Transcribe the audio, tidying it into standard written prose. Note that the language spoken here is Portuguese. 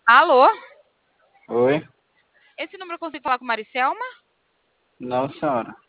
Alô? Oi? Esse número eu consigo falar com Maricelma? Não, senhora.